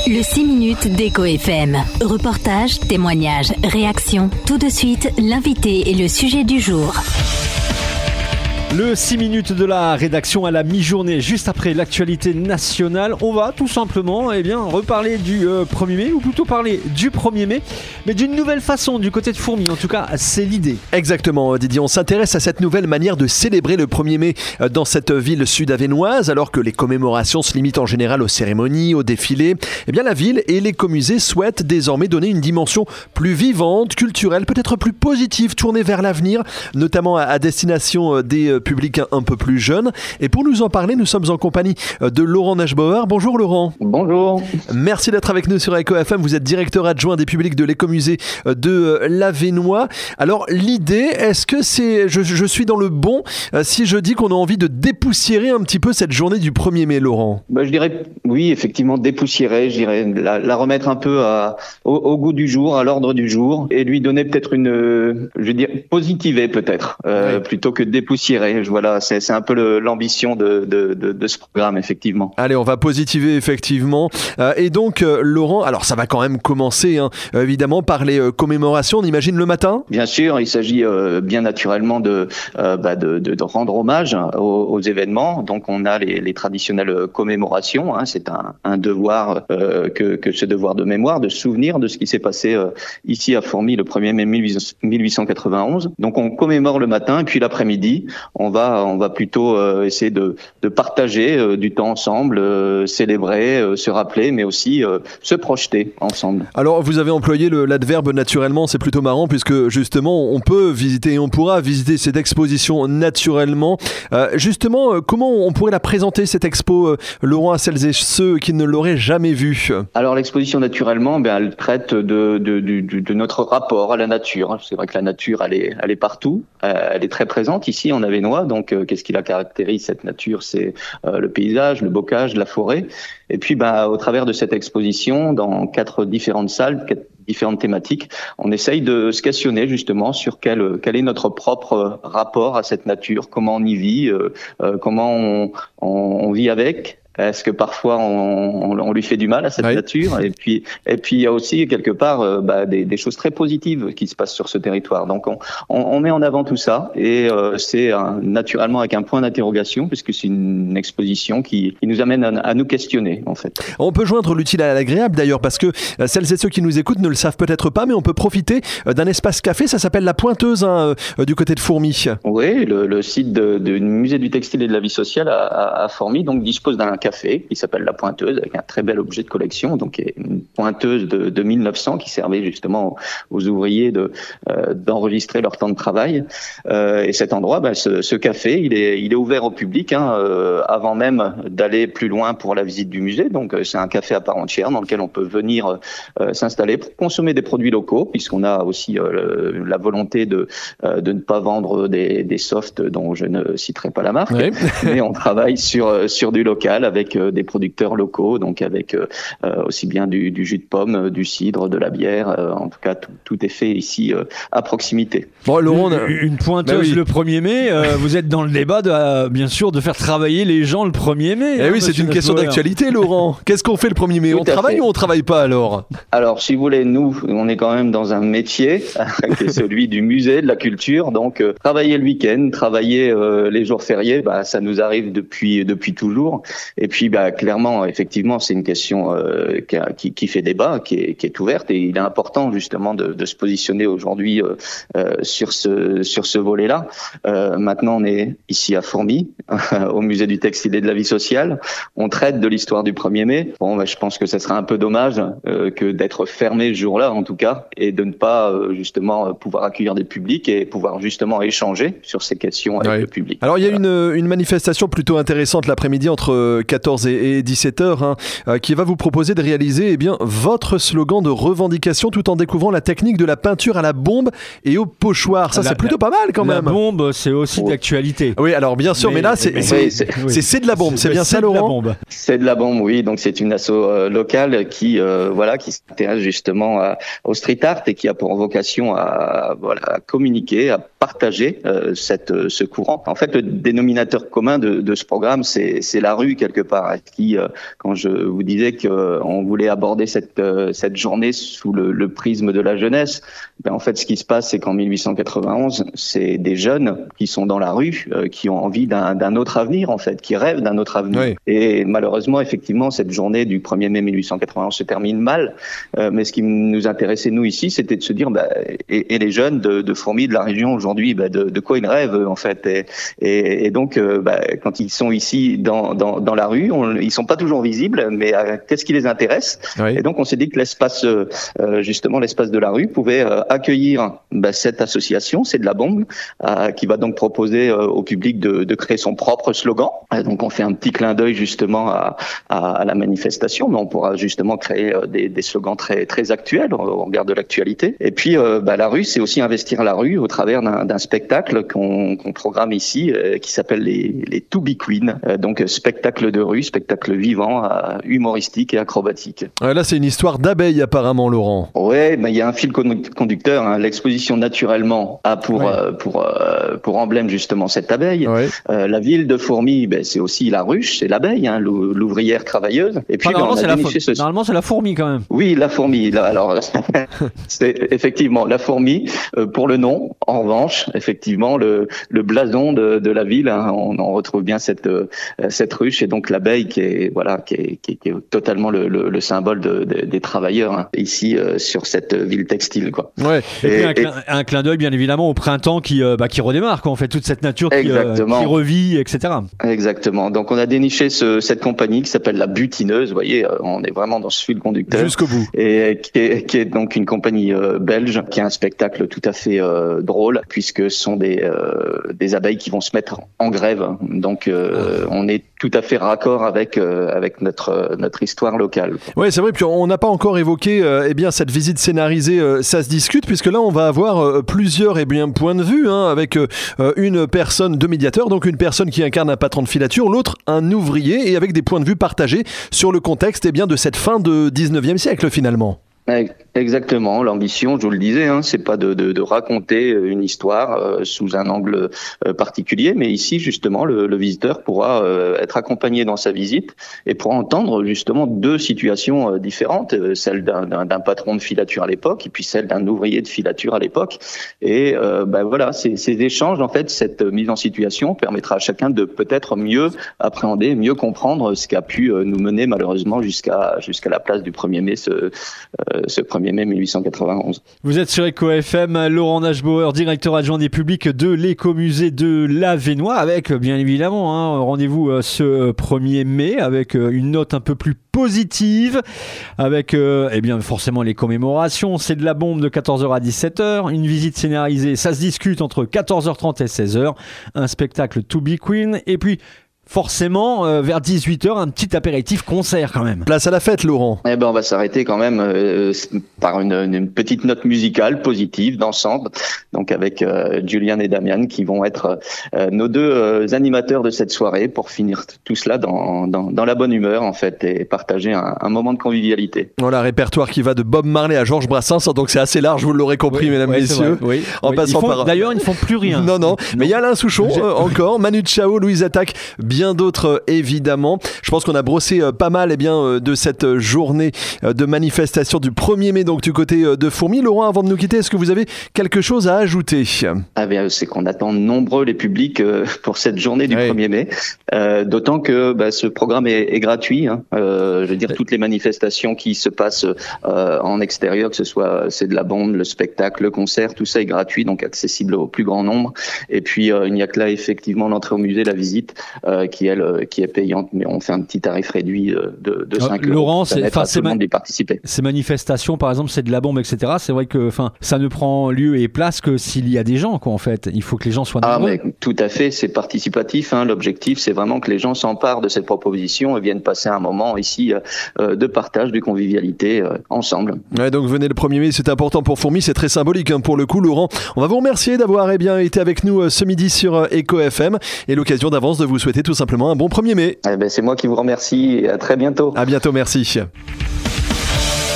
Le 6 minutes d'Echo FM. Reportage, témoignages, réactions. Tout de suite, l'invité et le sujet du jour. Le 6 minutes de la rédaction à la mi-journée, juste après l'actualité nationale. On va tout simplement reparler du 1er mai, ou plutôt parler du 1er mai, mais d'une nouvelle façon du côté de Fourmies. En tout cas, c'est l'idée. Exactement, Didier. On s'intéresse à cette nouvelle manière de célébrer le 1er mai dans cette ville sud-avesnoise, alors que les commémorations se limitent en général aux cérémonies, aux défilés. Eh bien, la ville et l'écomusée souhaitent désormais donner une dimension plus vivante, culturelle, peut-être plus positive, tournée vers l'avenir, notamment à destination des public un peu plus jeune. Et pour nous en parler, nous sommes en compagnie de Laurent Naschbauer. Bonjour Laurent. Bonjour. Merci d'être avec nous sur Echo FM. Vous êtes directeur adjoint des publics de l'écomusée de l'Avesnois. Alors l'idée, est-ce que je suis dans le bon si je dis qu'on a envie de dépoussiérer un petit peu cette journée du 1er mai, Laurent? Je dirais oui, effectivement, dépoussiérer, je dirais la remettre un peu au goût du jour, à l'ordre du jour, et lui donner peut-être positiver peut-être, plutôt que dépoussiérer. Voilà, c'est un peu l'ambition de ce programme, effectivement. Allez, on va positiver, effectivement. Et donc, Laurent, alors ça va quand même commencer, évidemment, par les commémorations, on imagine, le matin? Bien sûr, il s'agit bien naturellement de rendre hommage aux événements. Donc, on a les traditionnelles commémorations. C'est un devoir, que ce devoir de mémoire, de souvenir de ce qui s'est passé ici à Fourmies le 1er mai 1891. Donc, on commémore le matin, et puis l'après-midi, on va plutôt essayer de partager du temps ensemble, célébrer, se rappeler, mais aussi se projeter ensemble. Alors, vous avez employé l'adverbe naturellement, c'est plutôt marrant, puisque justement, on peut visiter et on pourra visiter cette exposition naturellement. Justement, comment on pourrait la présenter, cette expo, Laurent, à celles et ceux qui ne l'auraient jamais vue? Alors, l'exposition naturellement, elle traite de notre rapport à la nature. C'est vrai que la nature, elle est partout, elle est très présente ici en Avesnois. Donc, qu'est-ce qui la caractérise, cette nature? C'est le paysage, le bocage, la forêt. Et puis, au travers de cette exposition, dans 4 différentes salles, 4 différentes thématiques, on essaye de se questionner justement sur quel est notre propre rapport à cette nature, comment on y vit, comment on vit avec. Est-ce que parfois on lui fait du mal à cette nature? Et puis il y a aussi quelque part des choses très positives qui se passent sur ce territoire. Donc on met en avant tout ça, et c'est naturellement avec un point d'interrogation, puisque c'est une exposition qui nous amène à nous questionner, en fait. On peut joindre l'utile à l'agréable d'ailleurs, parce que celles et ceux qui nous écoutent ne le savent peut-être pas, mais on peut profiter d'un espace café. Ça s'appelle La Pointeuse, du côté de Fourmies. Oui, le site du musée du textile et de la vie sociale à Fourmies donc dispose d'un café qui s'appelle La Pointeuse, avec un très bel objet de collection, donc une pointeuse de 1900 qui servait justement aux ouvriers d'enregistrer leur temps de travail. Et cet endroit, ce café, il est ouvert au public avant même d'aller plus loin pour la visite du musée. Donc c'est un café à part entière dans lequel on peut venir s'installer pour consommer des produits locaux, puisqu'on a aussi la volonté de ne pas vendre des softs dont je ne citerai pas la marque, mais on travaille sur du local avec des producteurs locaux, donc avec aussi bien du jus de pomme, du cidre, de la bière. En tout cas, tout est fait ici à proximité. Bon, Laurent, une pointeuse le 1er mai, vous êtes dans le débat, bien sûr, de faire travailler les gens le 1er mai. Oui, c'est une question d'actualité, Laurent. Qu'est-ce qu'on fait le 1er mai? On travaille ou on travaille pas alors? Alors, si vous voulez, nous, on est quand même dans un métier qui est celui du musée de la culture. Donc, travailler le week-end, travailler les jours fériés, ça nous arrive depuis toujours. Et puis, clairement, effectivement, c'est une question qui fait débat, qui est ouverte, et il est important justement de se positionner aujourd'hui sur ce volet-là. Maintenant, on est ici à Fourmies, au musée du textile et de la vie sociale. On traite de l'histoire du 1er mai. Bon, je pense que ça serait un peu dommage que d'être fermé ce jour-là, en tout cas, et de ne pas justement pouvoir accueillir des publics et pouvoir justement échanger sur ces questions avec le public. Alors, il y a une manifestation plutôt intéressante l'après-midi entre 14 et 17h, qui va vous proposer de réaliser votre slogan de revendication tout en découvrant la technique de la peinture à la bombe et au pochoir. Ça, c'est plutôt pas mal quand même. La bombe, c'est aussi d'actualité. Oui, alors bien sûr, mais là, c'est de la bombe. C'est bien ça, Laurent? C'est de la bombe, oui. Donc, c'est une asso locale qui s'intéresse justement au street art et qui a pour vocation à communiquer, à partager ce courant. En fait, le dénominateur commun de ce programme, c'est la rue quelque part. Qui, quand je vous disais qu'on voulait aborder cette journée sous le prisme de la jeunesse, en fait, ce qui se passe, c'est qu'en 1891, c'est des jeunes qui sont dans la rue, qui ont envie d'un autre avenir, en fait, qui rêvent d'un autre avenir. Oui. Et malheureusement, effectivement, cette journée du 1er mai 1891 se termine mal. Mais ce qui nous intéressait, nous, ici, c'était de se dire, et les jeunes de Fourmies, de la région aujourd'hui, de quoi ils rêvent, en fait. Et donc, quand ils sont ici dans la rue, ils sont pas toujours visibles, mais qu'est-ce qui les intéresse? Oui. Et donc, on s'est dit que l'espace, justement, l'espace de la rue pouvait accueillir cette association, c'est de la bombe, qui va donc proposer au public de créer son propre slogan. Donc, on fait un petit clin d'œil justement à la manifestation, mais on pourra justement créer des slogans très très actuels au regard de l'actualité. Et puis, la rue, c'est aussi investir la rue au travers d'un spectacle qu'on programme ici, qui s'appelle les To Be Queen. Donc, spectacle de rue, spectacle vivant, humoristique et acrobatique. Là, c'est une histoire d'abeilles apparemment, Laurent. Ouais, il y a un fil conducteur. Hein. L'exposition naturellement a pour emblème justement cette abeille. Ouais. La ville de Fourmies, c'est aussi la ruche, c'est l'abeille, hein, l'ouvrière travailleuse. Et puis normalement, c'est la fourmi quand même. Oui, la fourmi. Alors, c'est effectivement la fourmi pour le nom. En revanche, effectivement, le blason de la ville, hein, on retrouve bien cette ruche et donc l'abeille qui est totalement le symbole des travailleurs, hein, ici sur cette ville textile, quoi. Ouais. Et puis un clin d'œil bien évidemment au printemps qui redémarre, quoi, en fait, toute cette nature qui revit, etc. Exactement. Donc on a déniché cette compagnie qui s'appelle la Butineuse. Vous voyez, on est vraiment dans ce fil conducteur. Jusqu'au bout. Et qui est donc une compagnie belge qui a un spectacle tout à fait drôle puisque ce sont des abeilles qui vont se mettre en grève. Donc on est tout à fait raccord avec notre histoire locale. Ouais, c'est vrai. Puis on n'a pas encore évoqué cette visite scénarisée. Ça se discute puisque là on va avoir plusieurs points de vue, hein, avec une personne de médiateur, donc une personne qui incarne un patron de filature, l'autre un ouvrier, et avec des points de vue partagés sur le contexte de cette fin de 19e siècle finalement. Exactement. L'ambition, je vous le disais, hein, c'est pas de raconter une histoire sous un angle particulier, mais ici justement le visiteur pourra être accompagné dans sa visite et pourra entendre justement deux situations différentes, celle d'un patron de filature à l'époque et puis celle d'un ouvrier de filature à l'époque. Et ces échanges, en fait, cette mise en situation permettra à chacun de peut-être mieux appréhender, mieux comprendre ce qui a pu nous mener malheureusement jusqu'à la place du 1er mai ce 1er mai 1891. Vous êtes sur Eco FM, Laurent Nachbauer, directeur adjoint des publics de l'écomusée de l'Avesnois, avec bien évidemment rendez-vous ce 1er mai avec une note un peu plus positive, avec forcément les commémorations. C'est de la bombe de 14h à 17h, une visite scénarisée, ça se discute entre 14h30 et 16h, un spectacle To Be Queen, et puis forcément, vers 18h, un petit apéritif concert quand même. Place à la fête, Laurent. On va s'arrêter quand même par une petite note musicale positive d'ensemble, donc avec Julien et Damian qui vont être nos deux animateurs de cette soirée pour finir tout cela dans la bonne humeur en fait et partager un moment de convivialité. Voilà, répertoire qui va de Bob Marley à Georges Brassens, donc c'est assez large, vous l'aurez compris, mesdames, messieurs. Oui. Passant par... D'ailleurs, ils ne font plus rien. Non. Mais il y a Alain Souchon encore, Manu Chao, Louise Attaque, bien d'autres évidemment. Je pense qu'on a brossé pas mal de cette journée de manifestation du 1er mai donc du côté de Fourmies. Laurent, avant de nous quitter, est-ce que vous avez quelque chose à ajouter? C'est qu'on attend nombreux les publics pour cette journée du 1er mai, d'autant que ce programme est gratuit. Hein. Je veux dire, toutes les manifestations qui se passent en extérieur, que ce soit c'est de la bombe, le spectacle, le concert, tout ça est gratuit, donc accessible au plus grand nombre. Et puis il n'y a que là effectivement l'entrée au musée, la visite qui est payante, mais on fait un petit tarif réduit de 5 €. Laurent, tout le monde d'y participer. Ces manifestations, par exemple, c'est de la bombe, etc. C'est vrai que ça ne prend lieu et place que s'il y a des gens, quoi, en fait. Il faut que les gens soient nombreux. Mais tout à fait, c'est participatif. Hein. L'objectif, c'est vraiment que les gens s'emparent de cette proposition et viennent passer un moment ici de partage, de convivialité ensemble. Ouais, donc venez le 1er mai, c'est important pour Fourmies, c'est très symbolique pour le coup, Laurent. On va vous remercier d'avoir été avec nous ce midi sur Eco FM et l'occasion d'avance de vous souhaiter tout simplement un bon 1er mai. C'est moi qui vous remercie et à très bientôt. À bientôt, merci.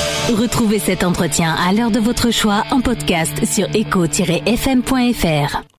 Retrouvez cet entretien à l'heure de votre choix en podcast sur eco-fm.fr.